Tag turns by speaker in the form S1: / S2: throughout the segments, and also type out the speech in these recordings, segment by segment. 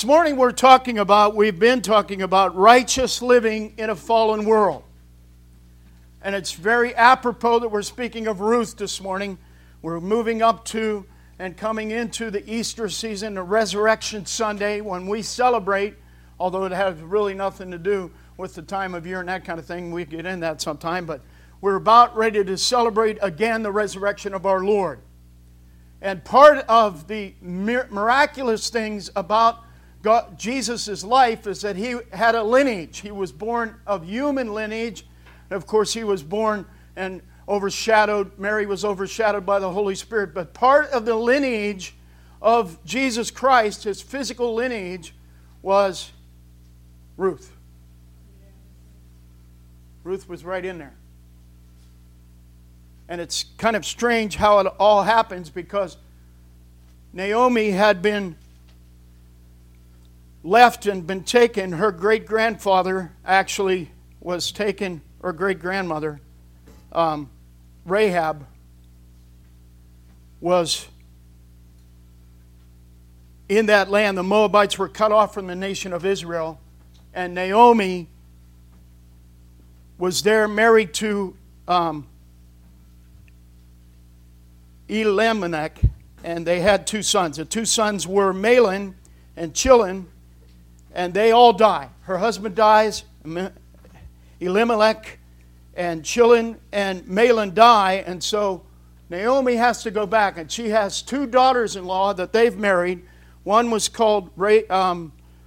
S1: This morning we've been talking about righteous living in a fallen world. And it's very apropos that we're speaking of Ruth this morning. We're moving up to and coming into the Easter season, the Resurrection Sunday, when we celebrate, although it has really nothing to do with the time of year and that kind of thing. We get in that sometime, but we're about ready to celebrate again the resurrection of our Lord. And part of the miraculous things about Jesus' life is that he had a lineage. He was born of human lineage. And of course, he was born and Mary was overshadowed by the Holy Spirit. But part of the lineage of Jesus Christ, his physical lineage, was Ruth. Ruth was right in there. And it's kind of strange how it all happens, because Naomi had been left and been taken. Her great-grandfather actually was taken, or great-grandmother, Rahab, was in that land. The Moabites were cut off from the nation of Israel. And Naomi was there married to Elimelech, and they had two sons. The two sons were Mahlon and Chilion, and they all die. Her husband dies, Elimelech and Chilion and Mahlon die, and so Naomi has to go back, and she has two daughters-in-law that they've married. One was called Orpah,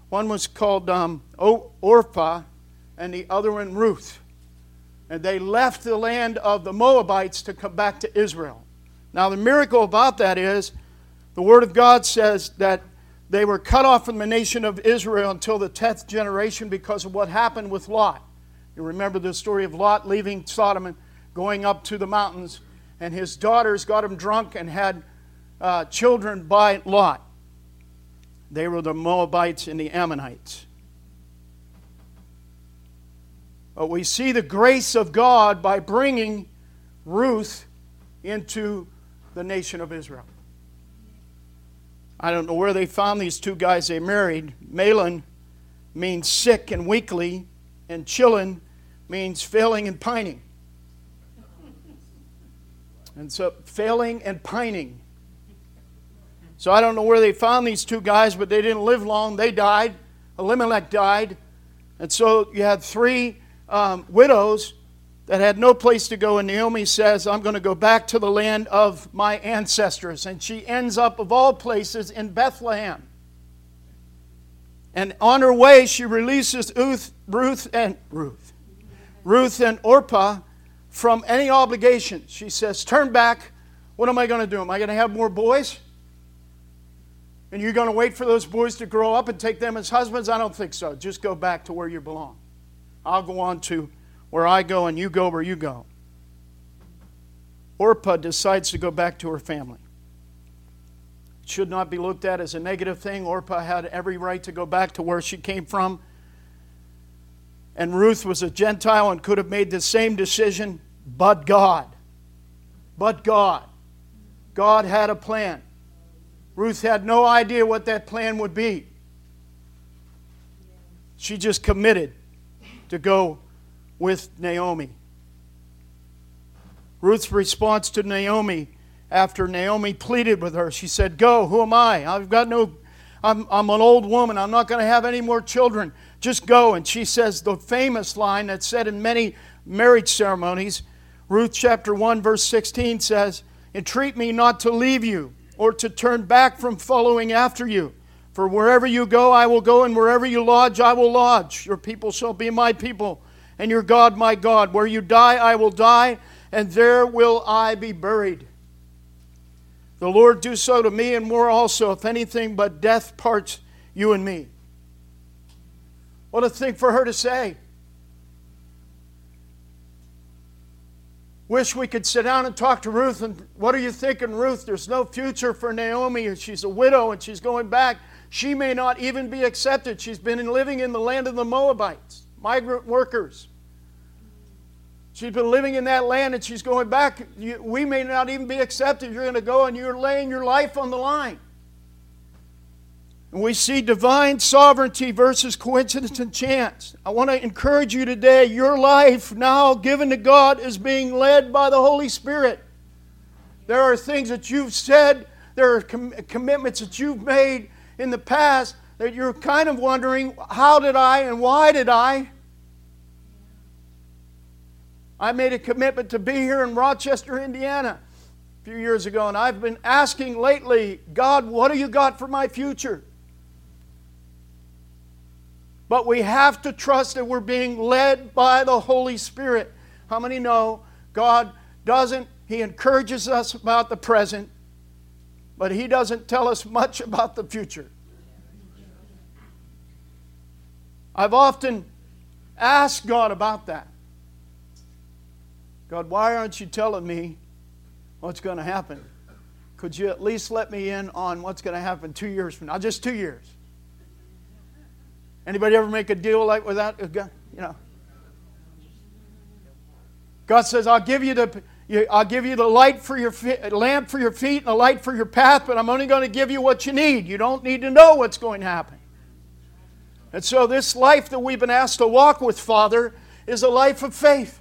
S1: and the other one Ruth. And they left the land of the Moabites to come back to Israel. Now, the miracle about that is, the Word of God says that they were cut off from the nation of Israel until the 10th generation because of what happened with Lot. You remember the story of Lot leaving Sodom and going up to the mountains, and his daughters got him drunk and had children by Lot. They were the Moabites and the Ammonites. But we see the grace of God by bringing Ruth into the nation of Israel. I don't know where they found these two guys they married. Mahlon means sick and weakly, and Chilion means failing and pining. And so, failing and pining. So I don't know where they found these two guys, but they didn't live long. They died. Elimelech died. And so you had three widows that had no place to go, and Naomi says, I'm going to go back to the land of my ancestors. And she ends up, of all places, in Bethlehem. And on her way, she releases Ruth and Orpah from any obligation. She says, turn back. What am I going to do? Am I going to have more boys? And you're going to wait for those boys to grow up and take them as husbands? I don't think so. Just go back to where you belong. I'll go on to where I go, and you go where you go. Orpah decides to go back to her family. It should not be looked at as a negative thing. Orpah had every right to go back to where she came from. And Ruth was a Gentile and could have made the same decision, but God. But God. God had a plan. Ruth had no idea what that plan would be. She just committed to go with Naomi. Ruth's response to Naomi, after Naomi pleaded with her, she said, go, who am I? I'm an old woman. I'm not going to have any more children. Just go. And she says the famous line that's said in many marriage ceremonies. Ruth chapter 1 verse 16 says, entreat me not to leave you or to turn back from following after you. For wherever you go, I will go, and wherever you lodge, I will lodge. Your people shall be my people, and your God my God. Where you die, I will die, and there will I be buried. The Lord do so to me, and more also, if anything but death parts you and me. What a thing for her to say. Wish we could sit down and talk to Ruth. And what are you thinking, Ruth? There's no future for Naomi. She's a widow and she's going back. She may not even be accepted. She's been living in the land of the Moabites, migrant workers. She's been living in that land and she's going back. We may not even be accepted. You're going to go and you're laying your life on the line. And we see divine sovereignty versus coincidence and chance. I want to encourage you today, your life now given to God is being led by the Holy Spirit. There are things that you've said, there are commitments that you've made in the past that you're kind of wondering, how did I and why did I? I made a commitment to be here in Rochester, Indiana a few years ago, and I've been asking lately, God, what do you got for my future? But we have to trust that we're being led by the Holy Spirit. How many know God doesn't, He encourages us about the present, but He doesn't tell us much about the future. I've often asked God about that. God, why aren't you telling me what's going to happen? Could you at least let me in on what's going to happen 2 years from now? Just 2 years. Anybody ever make a deal like with that? You know. God says, I'll give you the light for your lamp for your feet and a light for your path, but I'm only going to give you what you need. You don't need to know what's going to happen. And so this life that we've been asked to walk with, Father, is a life of faith.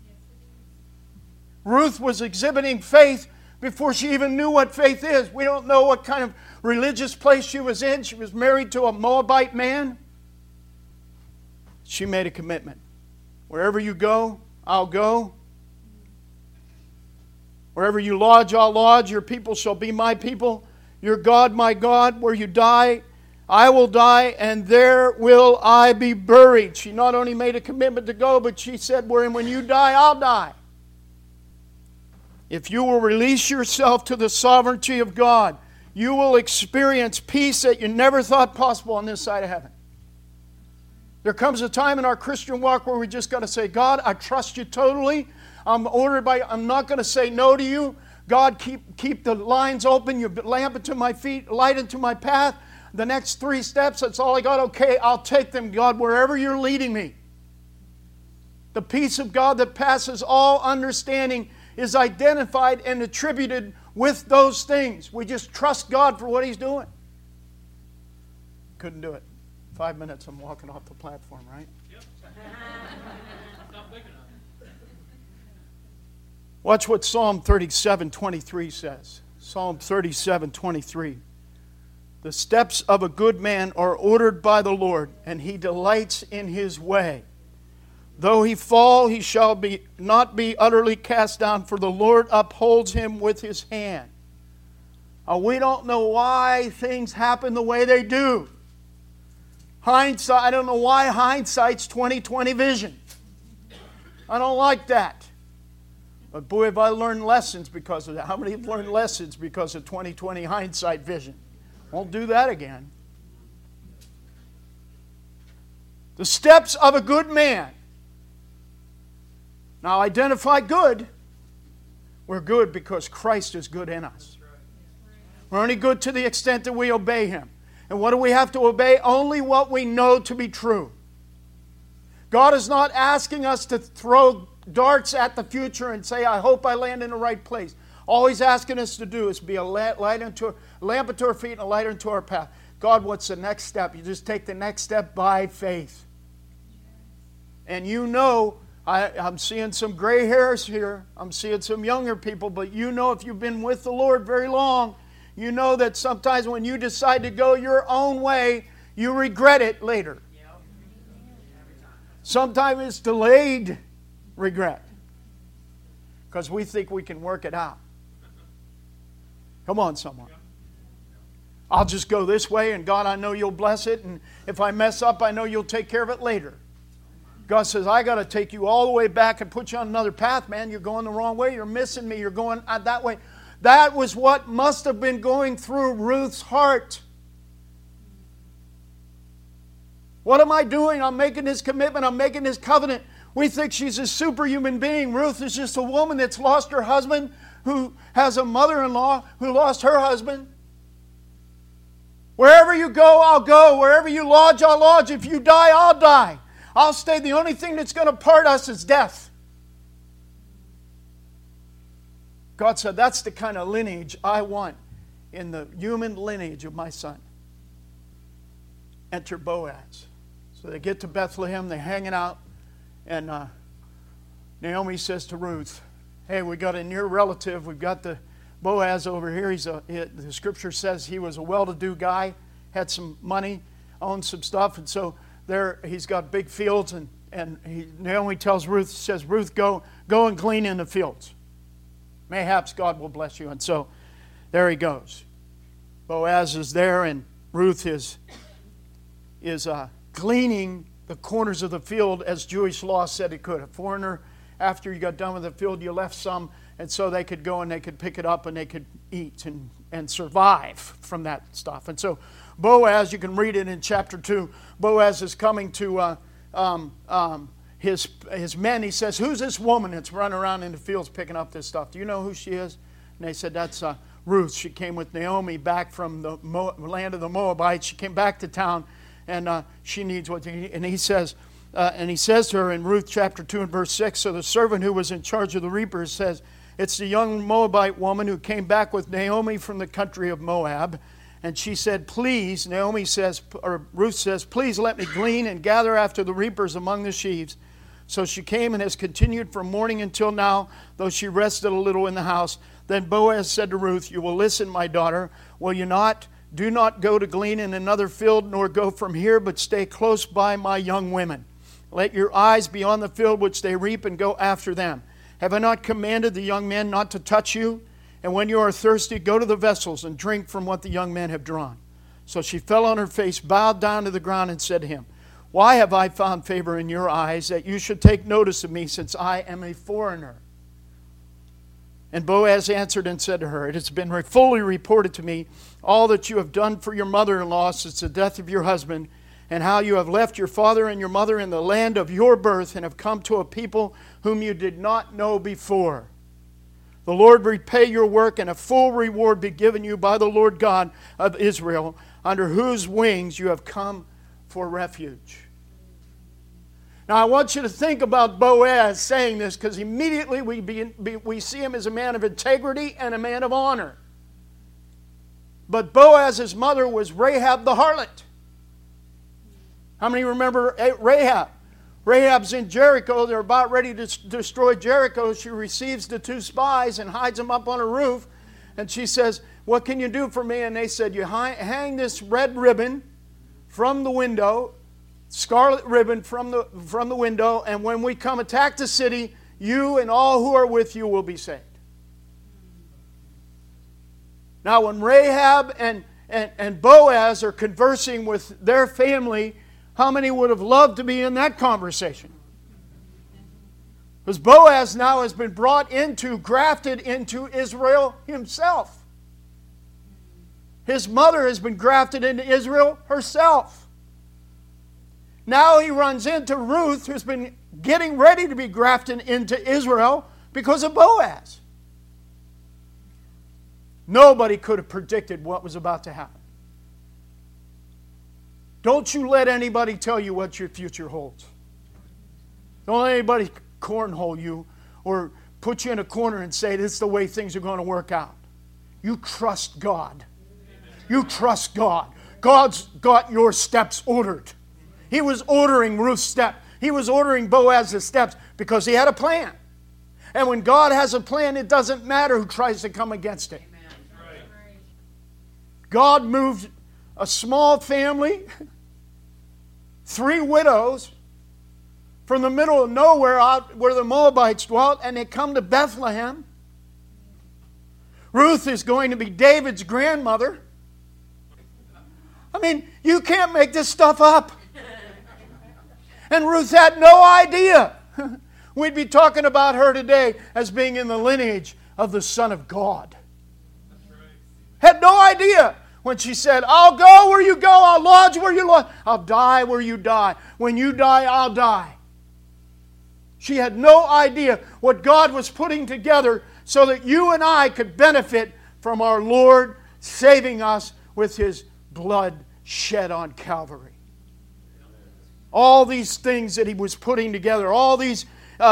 S1: Ruth was exhibiting faith before she even knew what faith is. We don't know what kind of religious place she was in. She was married to a Moabite man. She made a commitment. Wherever you go, I'll go. Wherever you lodge, I'll lodge. Your people shall be my people. Your God, my God. Where you die, I will die, and there will I be buried. She not only made a commitment to go, but she said, when you die, I'll die. If you will release yourself to the sovereignty of God, you will experience peace that you never thought possible on this side of heaven. There comes a time in our Christian walk where we just got to say, God, I trust you totally. I'm not going to say no to you. God, keep the lines open. Your lamp unto my feet, light unto my path. The next 3 steps, that's all I got. Okay, I'll take them, God, wherever you're leading me. The peace of God that passes all understanding is identified and attributed with those things. We just trust God for what He's doing. Couldn't do it. 5 minutes, I'm walking off the platform, right? Yep. Not big enough. Watch what Psalm 37:23 says. Psalm 37:23. The steps of a good man are ordered by the Lord, and he delights in his way. Though he fall, he shall not be utterly cast down, for the Lord upholds him with His hand. We don't know why things happen the way they do. Hindsight, I don't know why hindsight's 20/20 vision. I don't like that. But boy, have I learned lessons because of that. How many have learned lessons because of 20/20 hindsight vision? Won't do that again. The steps of a good man. Now identify good. We're good because Christ is good in us. We're only good to the extent that we obey Him. And what do we have to obey? Only what we know to be true. God is not asking us to throw darts at the future and say, I hope I land in the right place. All He's asking us to do is be a lamp unto our feet and a light unto our path. God, what's the next step? You just take the next step by faith. And you know, I'm seeing some gray hairs here. I'm seeing some younger people, but you know if you've been with the Lord very long, you know that sometimes when you decide to go your own way, you regret it later. Sometimes it's delayed regret because we think we can work it out. Come on, someone. I'll just go this way, and God, I know you'll bless it, and if I mess up, I know you'll take care of it later. God says, I got to take you all the way back and put you on another path, man. You're going the wrong way. You're missing me. You're going that way. That was what must have been going through Ruth's heart. What am I doing? I'm making this commitment. I'm making this covenant. We think she's a superhuman being. Ruth is just a woman that's lost her husband, who has a mother-in-law who lost her husband. Wherever you go, I'll go. Wherever you lodge, I'll lodge. If you die, I'll die. I'll stay. The only thing that's going to part us is death. God said, that's the kind of lineage I want in the human lineage of my son. enter Boaz. So they get to Bethlehem, they're hanging out, and Naomi says to Ruth, hey, we got a near relative, we've got the Boaz over here. The scripture says he was a well-to-do guy, had some money, owned some stuff, and so there he's got big fields, and Naomi tells Ruth, says, Ruth, go and glean in the fields. Mayhaps God will bless you. And so there he goes. Boaz is there, and Ruth is gleaning the corners of the field as Jewish law said it could. A foreigner, after you got done with the field, you left some, and so they could go and they could pick it up and they could eat and survive from that stuff. And so Boaz, you can read it in chapter 2, Boaz is coming to his men. He says, who's this woman that's running around in the fields picking up this stuff? Do you know who she is? And they said, that's Ruth. She came with Naomi back from the land of the Moabites. She came back to town, and she needs what he says. And he says to her in Ruth chapter 2 and verse 6, so the servant who was in charge of the reapers says, it's the young Moabite woman who came back with Naomi from the country of Moab. And she said, please, Ruth says, please let me glean and gather after the reapers among the sheaves. So she came and has continued from morning until now, though she rested a little in the house. Then Boaz said to Ruth, you will listen, my daughter, will you not? Do not go to glean in another field, nor go from here, but stay close by my young women. Let your eyes be on the field which they reap, and go after them. Have I not commanded the young men not to touch you? And when you are thirsty, go to the vessels and drink from what the young men have drawn. So she fell on her face, bowed down to the ground, and said to him, why have I found favor in your eyes, that you should take notice of me, since I am a foreigner? And Boaz answered and said to her, it has been fully reported to me all that you have done for your mother-in-law since the death of your husband, and how you have left your father and your mother in the land of your birth, and have come to a people whom you did not know before. The Lord repay your work, and a full reward be given you by the Lord God of Israel, under whose wings you have come for refuge. Now I want you to think about Boaz saying this, because immediately we see him as a man of integrity and a man of honor. But Boaz's mother was Rahab the harlot. How many remember Rahab? Rahab's in Jericho. They're about ready to destroy Jericho. She receives the two spies and hides them up on a roof. And she says, what can you do for me? And they said, you hang this red ribbon from the window, scarlet ribbon from the window, and when we come attack the city, you and all who are with you will be saved. Now when Rahab and Boaz are conversing with their family, how many would have loved to be in that conversation? Because Boaz now has been grafted into Israel himself. His mother has been grafted into Israel herself. Now he runs into Ruth, who's been getting ready to be grafted into Israel because of Boaz. Nobody could have predicted what was about to happen. Don't you let anybody tell you what your future holds. Don't let anybody cornhole you or put you in a corner and say this is the way things are going to work out. You trust God. You trust God. God's got your steps ordered. He was ordering Ruth's steps. He was ordering Boaz's steps because he had a plan. And when God has a plan, it doesn't matter who tries to come against it. God moved a small family, 3 widows, from the middle of nowhere out where the Moabites dwelt, and they come to Bethlehem. Ruth is going to be David's grandmother. I mean, you can't make this stuff up. And Ruth had no idea. We'd be talking about her today as being in the lineage of the Son of God. Had no idea when she said, I'll go where you go, I'll lodge where you lodge, I'll die where you die. When you die, I'll die. She had no idea what God was putting together so that you and I could benefit from our Lord saving us with His blood shed on Calvary. All these things that He was putting together, all these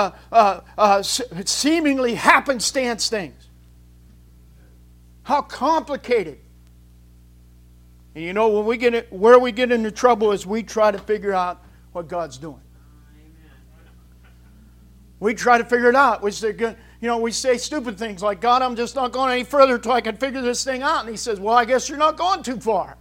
S1: seemingly happenstance things. How complicated. And you know, where we get into trouble is we try to figure out what God's doing. We try to figure it out. We say stupid things like, God, I'm just not going any further until I can figure this thing out. And He says, well, I guess you're not going too far.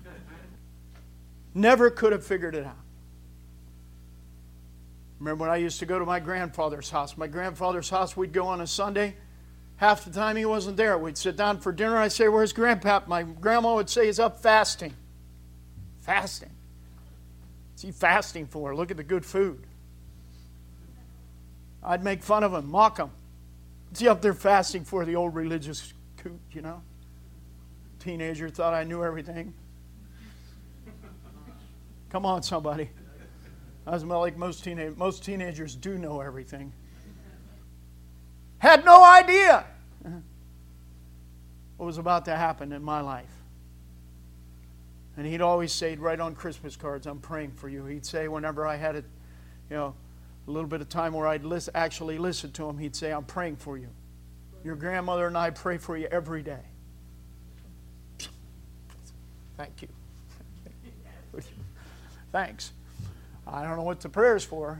S1: Never could have figured it out. Remember when I used to go to my grandfather's house. My grandfather's house, we'd go on a Sunday. Half the time he wasn't there. We'd sit down for dinner. I'd say, where's Grandpap? My grandma would say he's up fasting. Fasting? What's he fasting for? Look at the good food. I'd make fun of him, mock him. What's he up there fasting for, the old religious coot, you know? Teenager thought I knew everything. Come on, somebody. I was like most teenagers do know everything. Had no idea what was about to happen in my life. And he'd always say, right on Christmas cards, I'm praying for you. He'd say, whenever I had a little bit of time where I'd actually listen to him, he'd say, I'm praying for you. Your grandmother and I pray for you every day. Thank you. Thanks. I don't know what the prayer's for.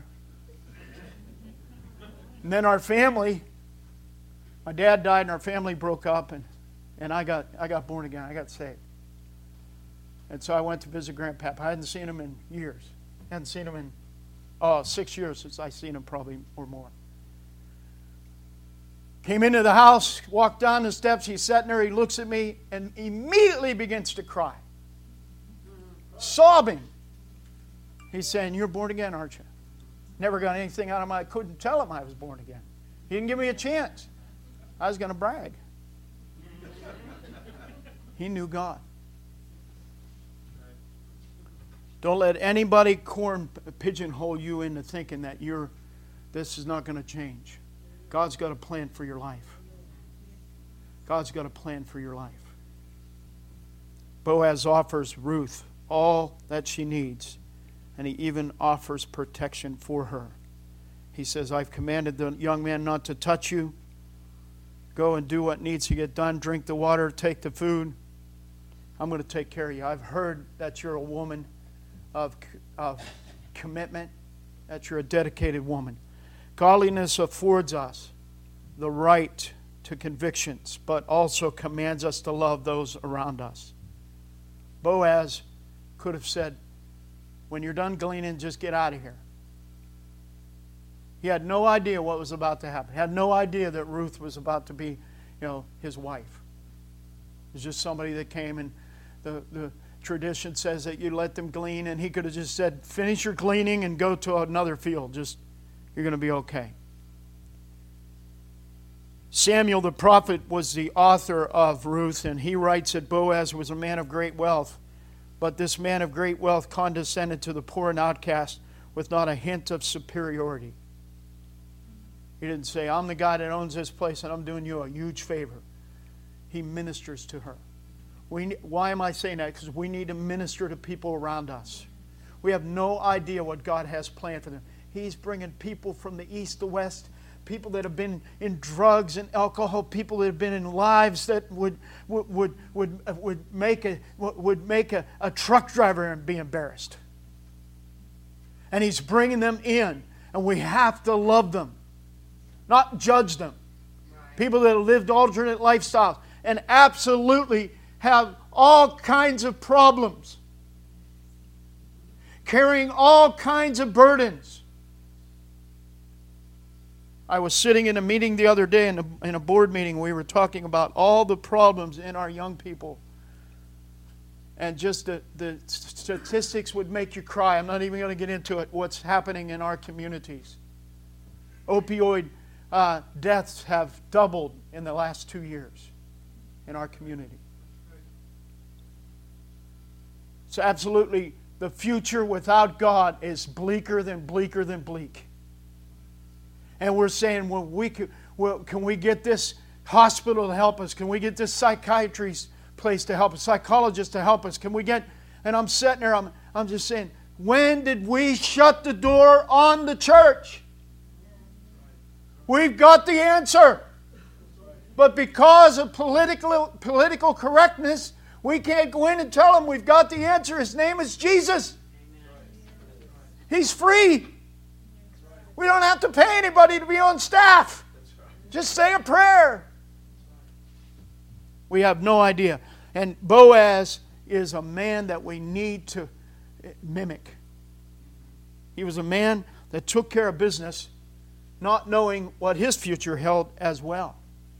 S1: And then our family, my dad died and our family broke up, and I got born again. I got saved. And so I went to visit Grandpap. I hadn't seen him in years. I hadn't seen him in 6 years since I seen him, probably, or more. Came into the house, walked down the steps. He's sitting there. He looks at me and immediately begins to cry. Sobbing. He's saying, you're born again, aren't you? Never got anything out of I couldn't tell him I was born again. He didn't give me a chance. I was going to brag. He knew God. Don't let anybody pigeonhole you into thinking that this is not going to change. God's got a plan for your life. God's got a plan for your life. Boaz offers Ruth all that she needs, and he even offers protection for her. He says, I've commanded the young man not to touch you. Go and do what needs to get done. Drink the water, take the food. I'm going to take care of you. I've heard that you're a woman of commitment, that you're a dedicated woman. Godliness affords us the right to convictions, but also commands us to love those around us. Boaz could have said, when you're done gleaning, just get out of here. He had no idea what was about to happen. He had no idea that Ruth was about to be, his wife. It was just somebody that came, and the tradition says that you let them glean, and he could have just said, finish your gleaning and go to another field. You're going to be okay. Samuel the prophet was the author of Ruth, and he writes that Boaz was a man of great wealth. But this man of great wealth condescended to the poor and outcast with not a hint of superiority. He didn't say, I'm the guy that owns this place and I'm doing you a huge favor. He ministers to her. Why am I saying that? Because we need to minister to people around us. We have no idea what God has planned for them. He's bringing people from the east to west, people that have been in drugs and alcohol, people that have been in lives that would make a truck driver be embarrassed. And He's bringing them in, and we have to love them, not judge them. People that have lived alternate lifestyles and absolutely have all kinds of problems, carrying all kinds of burdens. I was sitting in a meeting the other day, in a board meeting. We were talking about all the problems in our young people. And just the statistics would make you cry. I'm not even going to get into it, what's happening in our communities. Opioid deaths have doubled in the last 2 years in our community. So absolutely, the future without God is bleaker than bleak. And we're saying, can we get this hospital to help us? Can we get this psychiatry place to help us? Psychologist to help us? Can we get... And I'm sitting there, I'm just saying, when did we shut the door on the church? We've got the answer. But because of political correctness, We can't go in and tell him we've got the answer. His name is Jesus. He's free. We don't have to pay anybody to be on staff. Just say a prayer. We have no idea. And Boaz is a man that we need to mimic. He was a man that took care of business, not knowing what his future held as well.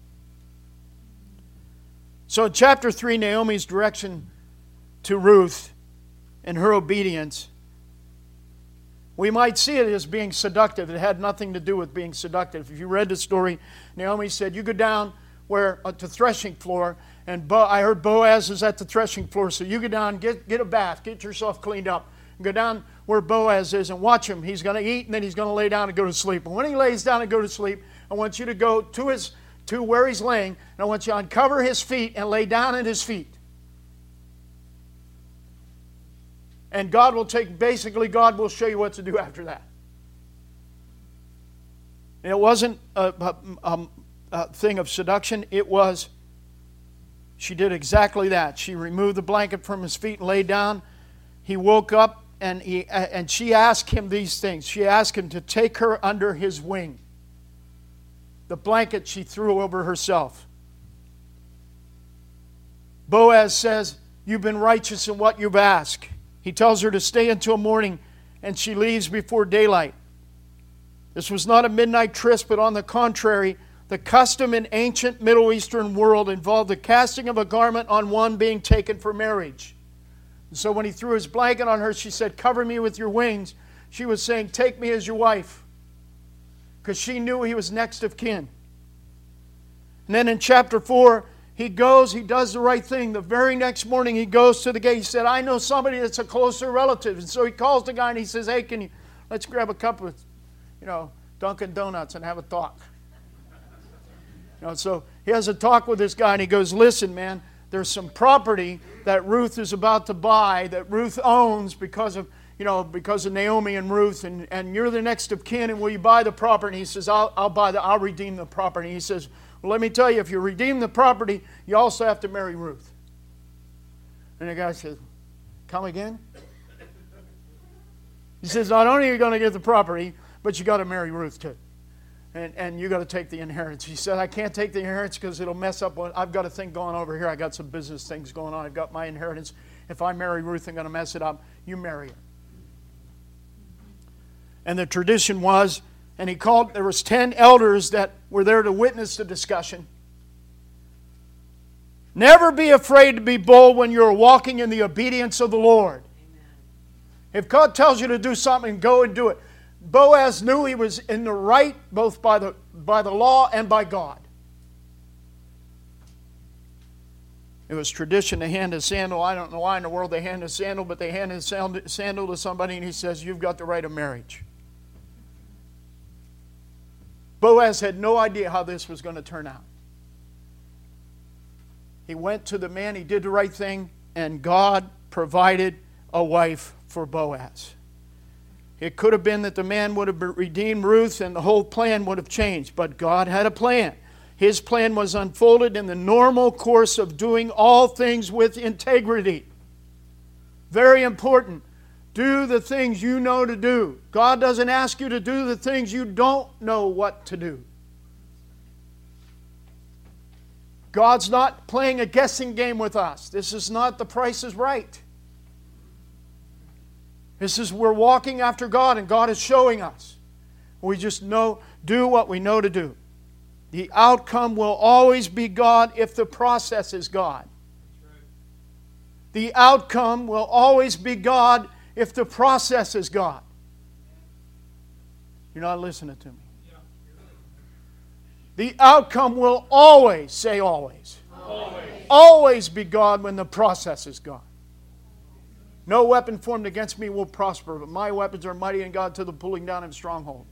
S1: So in chapter 3, Naomi's direction to Ruth and her obedience, we might see it as being seductive. It had nothing to do with being seductive. If you read the story, Naomi said, you go down to the threshing floor, and I heard Boaz is at the threshing floor, so you go down, get a bath, get yourself cleaned up, and go down where Boaz is and watch him. He's going to eat, and then he's going to lay down and go to sleep. And when he lays down and go to sleep, I want you to go to where he's laying, and I want you to uncover his feet and lay down at his feet. And God will show you what to do after that. And it wasn't a thing of seduction. It was, she did exactly that. She removed the blanket from his feet and laid down. He woke up, and she asked him these things. She asked him to take her under his wing. The blanket she threw over herself. Boaz says, you've been righteous in what you've asked. He tells her to stay until morning, and she leaves before daylight. This was not a midnight tryst, but on the contrary, the custom in ancient Middle Eastern world involved the casting of a garment on one being taken for marriage. And so when he threw his blanket on her, she said, cover me with your wings. She was saying, take me as your wife. Because she knew he was next of kin. And then in chapter 4, he does the right thing. The very next morning he goes to the gate. He said, I know somebody that's a closer relative. And so he calls the guy and he says, hey, let's grab a cup of, Dunkin' Donuts and have a talk. So he has a talk with this guy and he goes, listen, man, there's some property that Ruth is about to buy, that Ruth owns because of Naomi and Ruth, and you're the next of kin, and will you buy the property? And he says, I'll redeem the property. And he says, well, let me tell you, if you redeem the property, you also have to marry Ruth. And the guy says, come again? He says, not only are you going to get the property, but you got to marry Ruth too. And you got to take the inheritance. He said, I can't take the inheritance because it'll mess up. I've got a thing going over here. I got some business things going on. I've got my inheritance. If I marry Ruth, I'm going to mess it up. You marry her. And the tradition was, and there was 10 elders that were there to witness the discussion. Never be afraid to be bold when you're walking in the obedience of the Lord. Amen. If God tells you to do something, go and do it. Boaz knew he was in the right both by the law and by God. It was tradition to hand a sandal. I don't know why in the world they hand a sandal, but they hand a sandal to somebody and he says, you've got the right of marriage. Boaz had no idea how this was going to turn out. He went to the man, he did the right thing, and God provided a wife for Boaz. It could have been that the man would have redeemed Ruth and the whole plan would have changed, but God had a plan. His plan was unfolded in the normal course of doing all things with integrity. Very important. Do the things you know to do. God doesn't ask you to do the things you don't know what to do. God's not playing a guessing game with us. This is not The Price is Right. This is we're walking after God and God is showing us. We just do what we know to do. The outcome will always be God if the process is God. The outcome will always be God if the process is God. You're not listening to me. The outcome will always, say always, always be God when the process is God. No weapon formed against me will prosper, but my weapons are mighty in God to the pulling down of strongholds.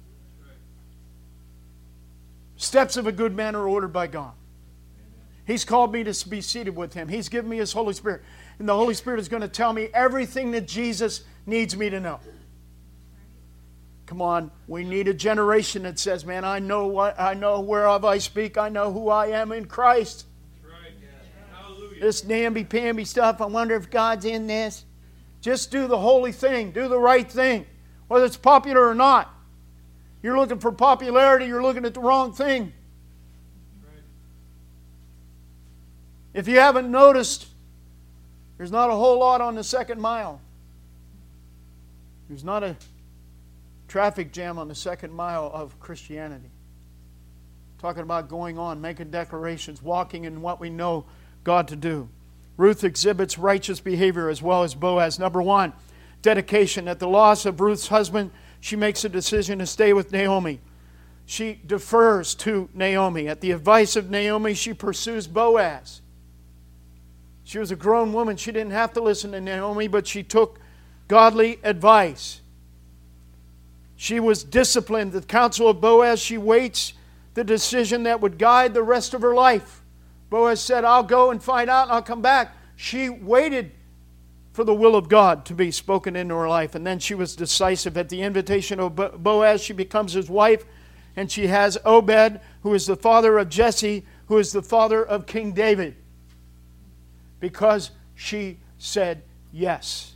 S1: Steps of a good man are ordered by God. He's called me to be seated with Him. He's given me His Holy Spirit. And the Holy Spirit is going to tell me everything that Jesus needs me to know. Come on, we need a generation that says, man, I know whereof I speak. I know who I am in Christ.
S2: That's right. Hallelujah.
S1: This namby-pamby stuff, I wonder if God's in this. Just do the holy thing. Do the right thing. Whether it's popular or not. You're looking for popularity, you're looking at the wrong thing. If you haven't noticed, there's not a whole lot on the second mile. There's not a traffic jam on the second mile of Christianity. Talking about going on, making declarations, walking in what we know God to do. Ruth exhibits righteous behavior as well as Boaz. Number one, dedication. At the loss of Ruth's husband, she makes a decision to stay with Naomi. She defers to Naomi. At the advice of Naomi, she pursues Boaz. She was a grown woman. She didn't have to listen to Naomi, but she took godly advice. She was disciplined. The counsel of Boaz, she waits the decision that would guide the rest of her life. Boaz said, I'll go and find out and I'll come back. She waited for the will of God to be spoken into her life. And then she was decisive. At the invitation of Boaz, she becomes his wife. And she has Obed, who is the father of Jesse, who is the father of King David. Because she said yes.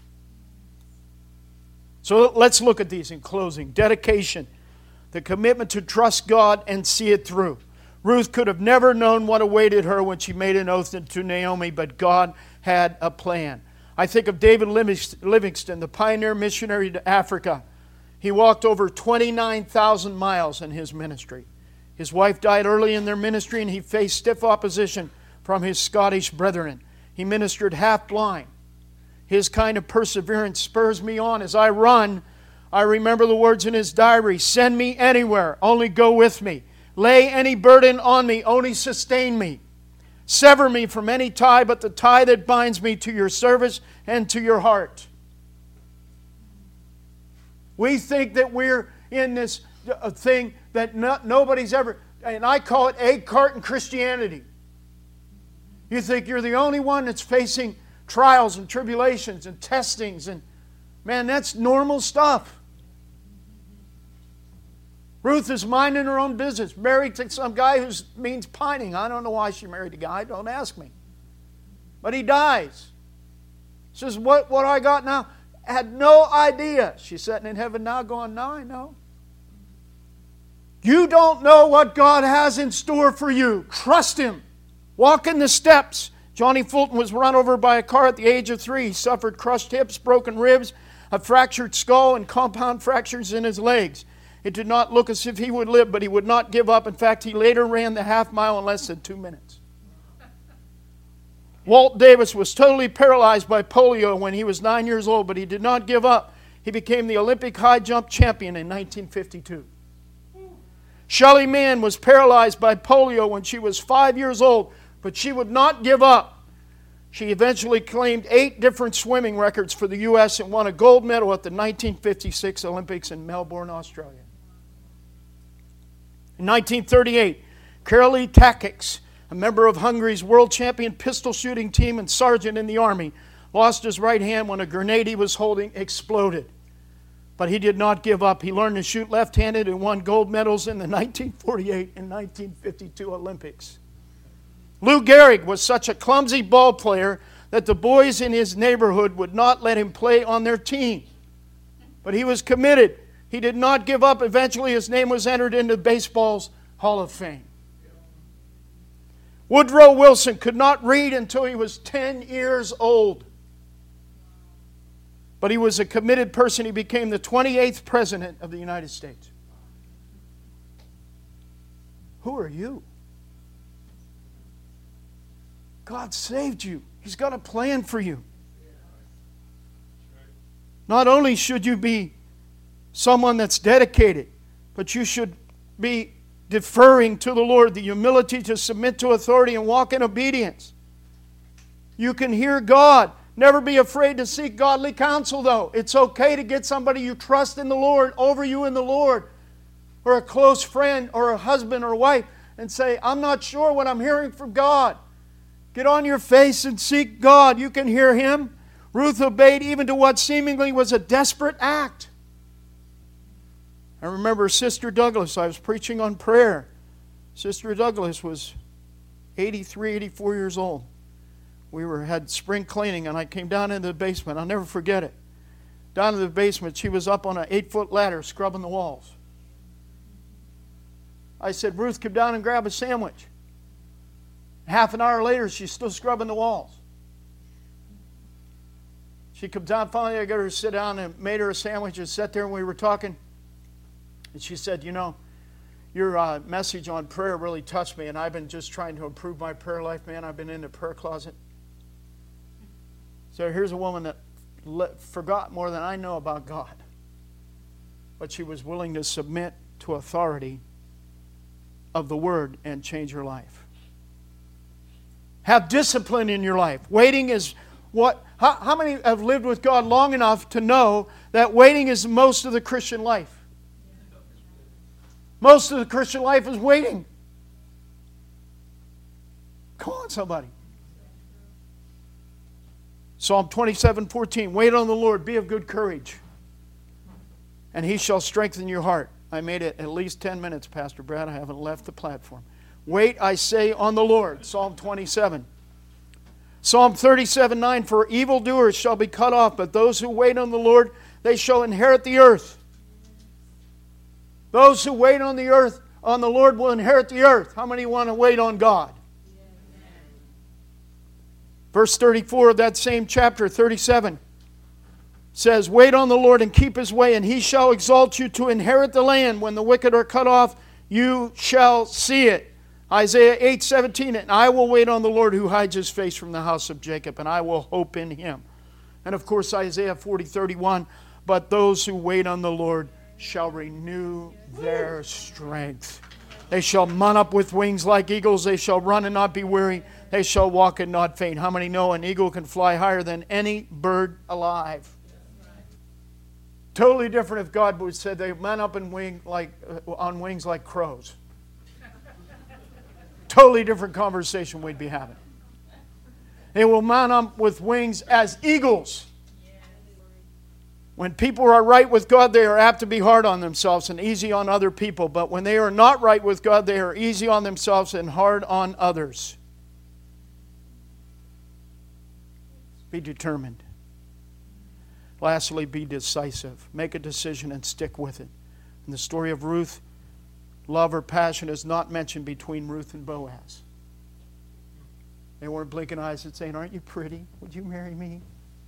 S1: So let's look at these in closing. Dedication. The commitment to trust God and see it through. Ruth could have never known what awaited her when she made an oath to Naomi, but God had a plan. I think of David Livingstone, the pioneer missionary to Africa. He walked over 29,000 miles in his ministry. His wife died early in their ministry, and he faced stiff opposition from his Scottish brethren. He ministered half blind. His kind of perseverance spurs me on. As I run, I remember the words in his diary, send me anywhere, only go with me. Lay any burden on me, only sustain me. Sever me from any tie but the tie that binds me to your service and to your heart. We think that we're in this thing that nobody's ever, and I call it egg carton Christianity. You think you're the only one that's facing trials and tribulations and testings, and man, that's normal stuff. Ruth is minding her own business, married to some guy who means pining. I don't know why she married a guy, don't ask me. But he dies. Says, what I got now? Had no idea. She's sitting in heaven now going, now I know. You don't know what God has in store for you. Trust Him. Walk in the steps. Johnny Fulton was run over by a car at the age of 3. He suffered crushed hips, broken ribs, a fractured skull, and compound fractures in his legs. It did not look as if he would live, but he would not give up. In fact, he later ran the half mile in less than 2 minutes. Walt Davis was totally paralyzed by polio when he was 9 years old, but he did not give up. He became the Olympic high jump champion in 1952. Shelley Mann was paralyzed by polio when she was 5 years old, but she would not give up. She eventually claimed 8 different swimming records for the U.S. and won a gold medal at the 1956 Olympics in Melbourne, Australia. In 1938, Karoli Takics, a member of Hungary's world champion pistol shooting team and sergeant in the army, lost his right hand when a grenade he was holding exploded. But he did not give up. He learned to shoot left-handed and won gold medals in the 1948 and 1952 Olympics. Lou Gehrig was such a clumsy ball player that the boys in his neighborhood would not let him play on their team. But he was committed. He did not give up. Eventually his name was entered into baseball's Hall of Fame. Woodrow Wilson could not read until he was 10 years old. But he was a committed person. He became the 28th President of the United States. Who are you? God saved you. He's got a plan for you. Not only should you be someone that's dedicated, but you should be deferring to the Lord, the humility to submit to authority and walk in obedience. You can hear God. Never be afraid to seek godly counsel, though. It's okay to get somebody you trust in the Lord over you in the Lord, or a close friend or a husband or wife, and say, I'm not sure what I'm hearing from God. Get on your face and seek God. You can hear Him. Ruth obeyed even to what seemingly was a desperate act. I remember Sister Douglas. I was preaching on prayer. Sister Douglas was 83, 84 years old. had spring cleaning, and I came down into the basement. I'll never forget it. Down in the basement, she was up on an 8-foot ladder scrubbing the walls. I said, Ruth, come down and grab a sandwich. Half an hour later, she's still scrubbing the walls. She comes down, finally I got her to sit down and made her a sandwich and sat there and we were talking. And she said, you know, your message on prayer really touched me, and I've been just trying to improve my prayer life, man. I've been in the prayer closet. So here's a woman that forgot more than I know about God. But she was willing to submit to authority of the Word and change her life. Have discipline in your life. Waiting is what... How many have lived with God long enough to know that waiting is most of the Christian life? Most of the Christian life is waiting. Come on, somebody. Psalm 27:14. Wait on the Lord, be of good courage, and He shall strengthen your heart. I made it at least 10 minutes, Pastor Brad. I haven't left the platform. Wait, I say, on the Lord. Psalm 27. Psalm 37:9. For evildoers shall be cut off, but those who wait on the Lord, they shall inherit the earth. Those who wait on the earth, on the Lord, will inherit the earth. How many want to wait on God? Verse 34 of that same chapter, 37, says, Wait on the Lord and keep His way, and He shall exalt you to inherit the land. When the wicked are cut off, you shall see it. Isaiah 8:17, and I will wait on the Lord who hides His face from the house of Jacob, and I will hope in Him. And of course, Isaiah 40:31, but those who wait on the Lord shall renew their strength. They shall mount up with wings like eagles. They shall run and not be weary. They shall walk and not faint. How many know an eagle can fly higher than any bird alive? Totally different if God would say they mount up on wings like crows. Totally different conversation we'd be having. They will mount up with wings as eagles. When people are right with God, they are apt to be hard on themselves and easy on other people. But when they are not right with God, they are easy on themselves and hard on others. Be determined. Lastly, be decisive. Make a decision and stick with it. In the story of Ruth, love or passion is not mentioned between Ruth and Boaz. They weren't blinking eyes and saying, aren't you pretty? Would you marry me?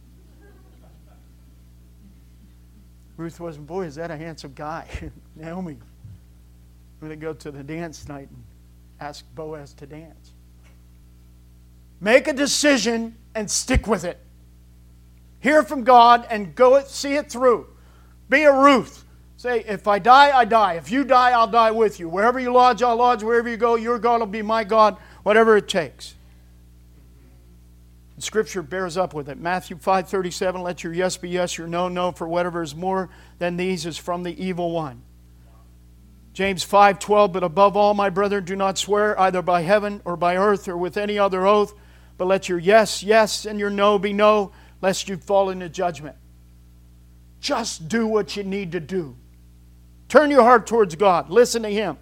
S1: Ruth wasn't, boy, is that a handsome guy. Naomi. We're going to go to the dance night and ask Boaz to dance. Make a decision and stick with it. Hear from God and see it through. Be a Ruth. Say, if I die, I die. If you die, I'll die with you. Wherever you lodge, I'll lodge. Wherever you go, your God will be my God. Whatever it takes. Scripture bears up with it. Matthew 5:37, let your yes be yes, your no, no, for whatever is more than these is from the evil one. James 5:12, but above all, my brethren, do not swear either by heaven or by earth or with any other oath, but let your yes, yes, and your no be no, lest you fall into judgment. Just do what you need to do. Turn your heart towards God. Listen to Him.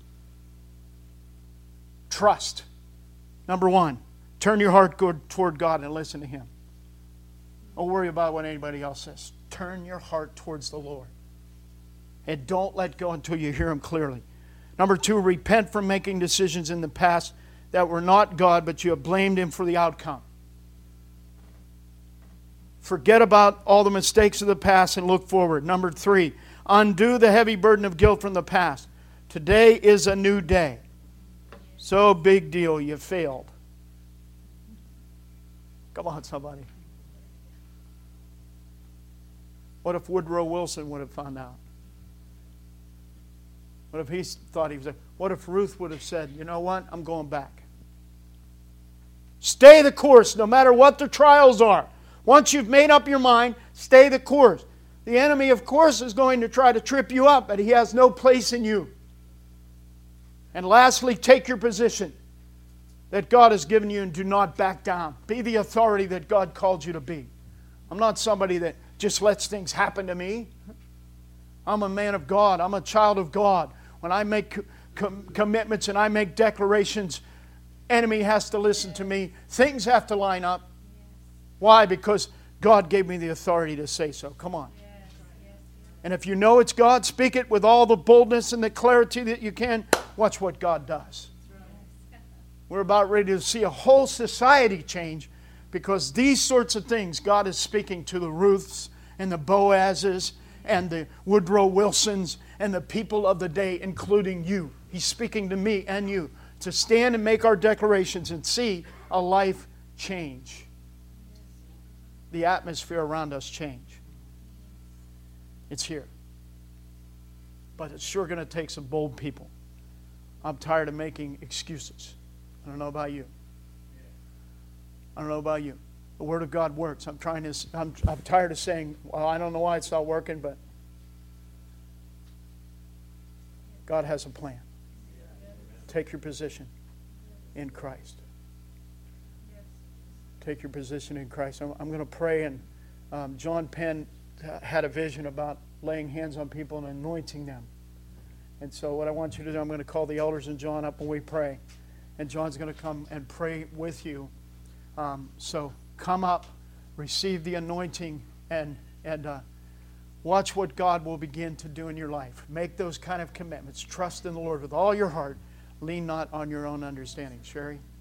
S1: Trust. Number one. Turn your heart toward God and listen to Him. Don't worry about what anybody else says. Turn your heart towards the Lord. And don't let go until you hear Him clearly. Number two, repent from making decisions in the past that were not God, but you have blamed Him for the outcome. Forget about all the mistakes of the past and look forward. Number three, undo the heavy burden of guilt from the past. Today is a new day. So big deal, you failed. Come on, somebody. What if Woodrow Wilson would have found out? What if he thought he was... What if Ruth would have said, you know what, I'm going back. Stay the course no matter what the trials are. Once you've made up your mind, stay the course. The enemy, of course, is going to try to trip you up, but he has no place in you. And lastly, take your position that God has given you and do not back down. Be the authority that God called you to be. I'm not somebody that just lets things happen to me. I'm a man of God. I'm a child of God. When I make commitments and I make declarations, enemy has to listen to me. Things have to line up. Why? Because God gave me the authority to say so. Come on. And if you know it's God, speak it with all the boldness and the clarity that you can. Watch what God does. We're about ready to see a whole society change because these sorts of things God is speaking to the Ruths and the Boazes and the Woodrow Wilsons and the people of the day, including you. He's speaking to me and you to stand and make our declarations and see a life change. The atmosphere around us change. It's here. But it's sure going to take some bold people. I'm tired of making excuses. I don't know about you. I don't know about you. The Word of God works. I'm tired of saying, well, I don't know why it's not working, but God has a plan. Take your position in Christ. Take your position in Christ. I'm going to pray, and John Penn had a vision about laying hands on people and anointing them. And so what I want you to do, I'm going to call the elders and John up when we pray. And John's going to come and pray with you. So come up, receive the anointing, and watch what God will begin to do in your life. Make those kind of commitments. Trust in the Lord with all your heart. Lean not on your own understanding. Sherry?